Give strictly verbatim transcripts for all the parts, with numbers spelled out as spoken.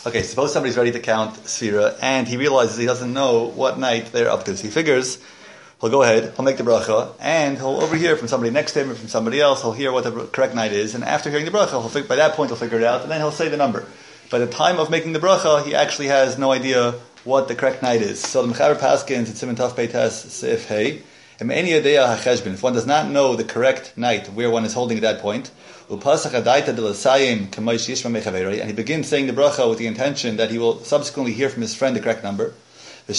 Okay, suppose somebody's ready to count Sfira, and he realizes he doesn't know what night they're up to. So he figures he'll go ahead, he'll make the bracha, and he'll overhear from somebody next to him or from somebody else, he'll hear what the correct night is, and after hearing the bracha, he'll fig- by that point he'll figure it out, and then he'll say the number. By the time of making the bracha, he actually has no idea what the correct night is. So the Mechaber Paskins, it's Siman Taf Beitas Seif Hey, if one does not know the correct night where one is holding at that point, and he begins saying the bracha with the intention that he will subsequently hear from his friend the correct number, and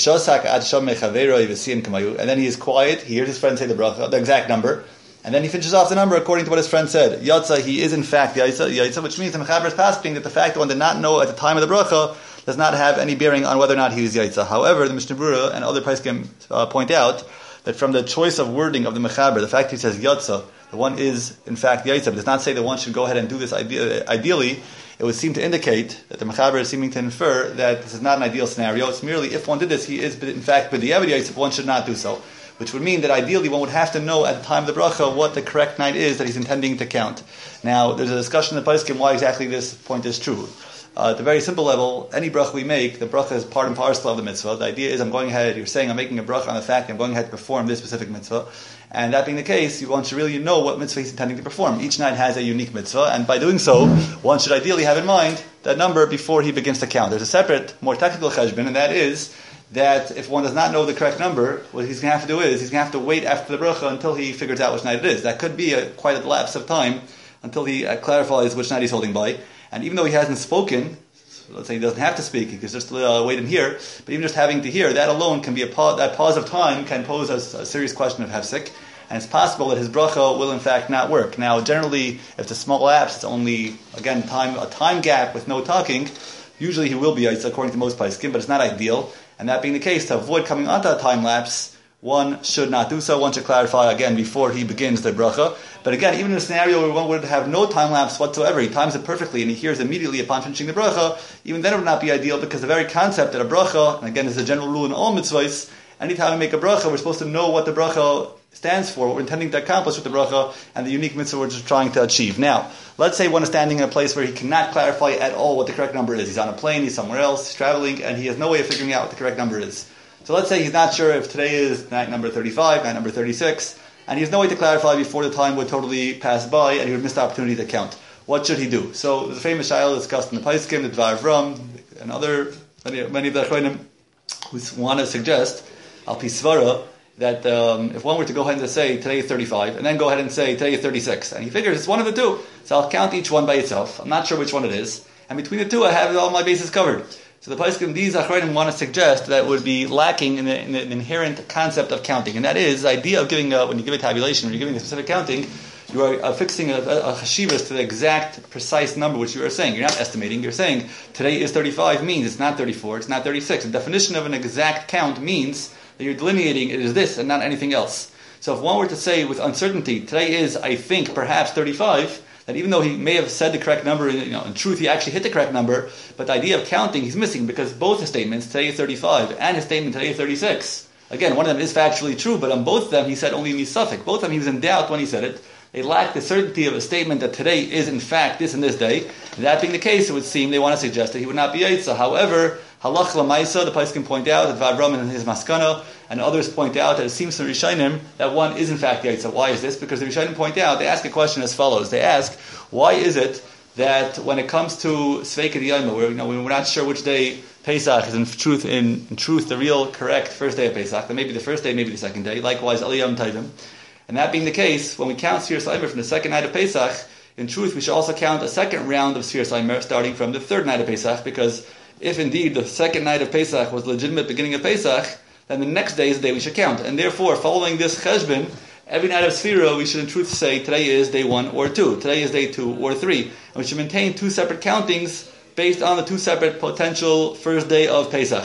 then he is quiet, he hears his friend say the bracha, the exact number, and then he finishes off the number according to what his friend said. Yatsa, he is in fact Yaitza, Yaitza, which means the Mechaber is passing that the fact that one did not know at the time of the bracha does not have any bearing on whether or not he is Yaitza. However, the Mishnah Berurah and other Paiskim uh, point out that from the choice of wording of the Mechaber, the fact he says Yatza, the one is in fact Yaitza, but does not say that one should go ahead and do this ide- ideally, it would seem to indicate that the Mechaber is seeming to infer that this is not an ideal scenario. It's merely if one did this, he is in fact b'diavad Yaitza, one should not do so. Which would mean that ideally one would have to know at the time of the bracha what the correct night is that he's intending to count. Now, there's a discussion in the Paiskim why exactly this point is true. Uh, at the very simple level, any bracha we make, the bracha is part and parcel of the mitzvah. The idea is I'm going ahead, you're saying I'm making a bracha on the fact that I'm going ahead to perform this specific mitzvah. And that being the case, one should really know what mitzvah he's intending to perform. Each night has a unique mitzvah, and by doing so, one should ideally have in mind that number before he begins to count. There's a separate, more technical cheshbon, and that is that if one does not know the correct number, what he's going to have to do is he's going to have to wait after the bracha until he figures out which night it is. That could be a, quite a lapse of time until he uh, clarifies which night he's holding by. And even though he hasn't spoken, let's say he doesn't have to speak, he can just uh, wait and hear, but even just having to hear, that alone can be a pause, that pause of time can pose a, a serious question of hefsek, and it's possible that his bracha will in fact not work. Now, generally, if it's a small lapse, it's only, again, time a time gap with no talking, usually he will be, according to most Paiskim, but it's not ideal. And that being the case, to avoid coming onto a time lapse, one should not do so. One should clarify again before he begins the bracha. But again, even in a scenario where one would have no time lapse whatsoever, he times it perfectly and he hears immediately upon finishing the bracha, even then it would not be ideal because the very concept that a bracha, and again this is a general rule in all mitzvahs, anytime we make a bracha, we're supposed to know what the bracha stands for, what we're intending to accomplish with the bracha, and the unique mitzvah we're just trying to achieve. Now, let's say one is standing in a place where he cannot clarify at all what the correct number is. He's on a plane, he's somewhere else, he's traveling, and he has no way of figuring out what the correct number is. So let's say he's not sure if today is night number thirty-five, night number thirty-six, and he has no way to clarify before the time would totally pass by, and he would miss the opportunity to count. What should he do? So, there's a famous shayla discussed in the Paiskim, the Dvar Avram, and other, many, many of the Achronim, who want to suggest, al pi svara, that um, if one were to go ahead and say today is thirty-five, and then go ahead and say today is thirty-six, and he figures it's one of the two, so I'll count each one by itself. I'm not sure which one it is, and between the two I have all my bases covered. So the Paiskim, these Achronim want to suggest that would be lacking in the, in the inherent concept of counting, and that is the idea of giving a, when you give a tabulation, when you're giving a specific counting, you are uh, fixing a, a, a chashivas to the exact precise number which you are saying. You're not estimating. You're saying today is thirty-five means it's not thirty-four, it's not thirty-six. The definition of an exact count means that you're delineating it is this and not anything else. So if one were to say with uncertainty, today is, I think, perhaps thirty-five, that even though he may have said the correct number, you know, in truth he actually hit the correct number, but the idea of counting he's missing because both his statements, today is thirty-five, and his statement, today is thirty-six. Again, one of them is factually true, but on both of them he said only misafik. Both of them he was in doubt when he said it. They lack the certainty of a statement that today is in fact this and this day. And that being the case, it would seem they want to suggest that he would not be Yitzah. However, halach l'maisa, the Paiskim point out that Vavram in his maskana, and others point out that it seems to Rishonim that one is in fact Yitzah. Why is this? Because the Rishonim point out, they ask a question as follows. They ask, why is it that when it comes to Sveika D'Yoma, where you know we're not sure which day Pesach is in truth in, in truth the real correct first day of Pesach, then maybe the first day, maybe the second day. Likewise, Aliyah Tayvim. And that being the case, when we count Sfir Saimer from the second night of Pesach, in truth we should also count a second round of Sfir Saimer starting from the third night of Pesach, because if indeed the second night of Pesach was the legitimate beginning of Pesach, then the next day is the day we should count. And therefore, following this cheshbon, every night of Sfira, we should in truth say today is day one or two, today is day two or three. And we should maintain two separate countings based on the two separate potential first day of Pesach.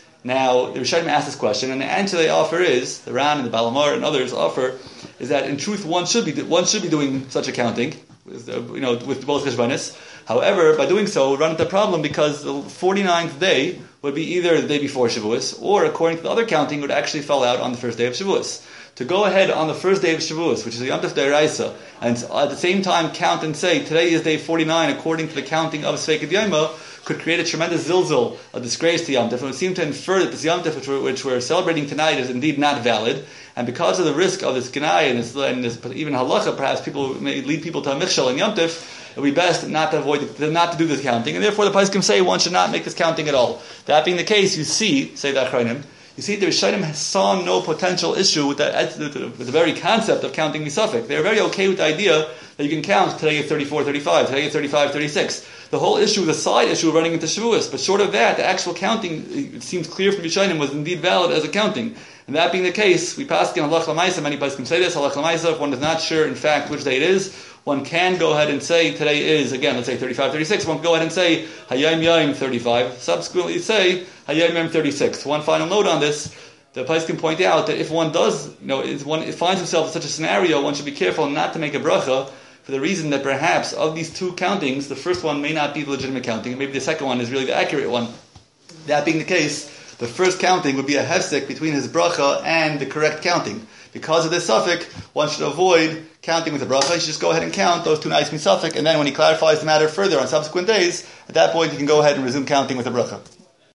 Now, the Rishonim asked this question, and the answer they offer is, the Ran and the Balamar and others offer, is that in truth one should be one should be doing such a counting, with, uh, you know, with both cheshbonis. However, by doing so, we run into a problem because the forty-ninth day would be either the day before Shavuos, or according to the other counting, would actually fall out on the first day of Shavuos. To go ahead on the first day of Shavuos, which is the Yom Tov D'Oraisa, and at the same time count and say, today is day forty-nine according to the counting of Sveika D'Yoma, could create a tremendous zilzul, a disgrace to Yom Tov. It would seem to infer that this Yom Tov, which we're, which we're celebrating tonight, is indeed not valid. And because of the risk of this Ganai and, this, and this, even halacha, perhaps people may lead people to a michshel in Yom Tov, it would be best not to avoid, not to do this counting. And therefore the Poskim say one should not make this counting at all. That being the case, you see, say the Achronim, you see the Rishonim saw no potential issue with the, with the very concept of counting Misafik. They're very okay with the idea that you can count today at thirty-four, thirty-five, today at thirty-five, thirty-six. The whole issue is a side issue of running into Shavuos, but short of that, the actual counting, it seems clear from Rishonim, was indeed valid as a counting. And that being the case, we pass in halach l'maisa, many places can say this, halach l'maisa, if one is not sure in fact which day it is, one can go ahead and say today is, again, let's say thirty-five, thirty-six, one can go ahead and say Hayom Yom thirty-five, subsequently say Hayom Yom thirty-six. One final note on this, the place can point out that if one does, you know, if one finds himself in such a scenario, one should be careful not to make a bracha, for the reason that perhaps of these two countings, the first one may not be the legitimate counting, and maybe the second one is really the accurate one. That being the case, the first counting would be a hefsek between his bracha and the correct counting. Because of this suffix, one should avoid counting with the bracha. He should just go ahead and count those two nice misafik, and then when he clarifies the matter further on subsequent days, at that point he can go ahead and resume counting with the bracha.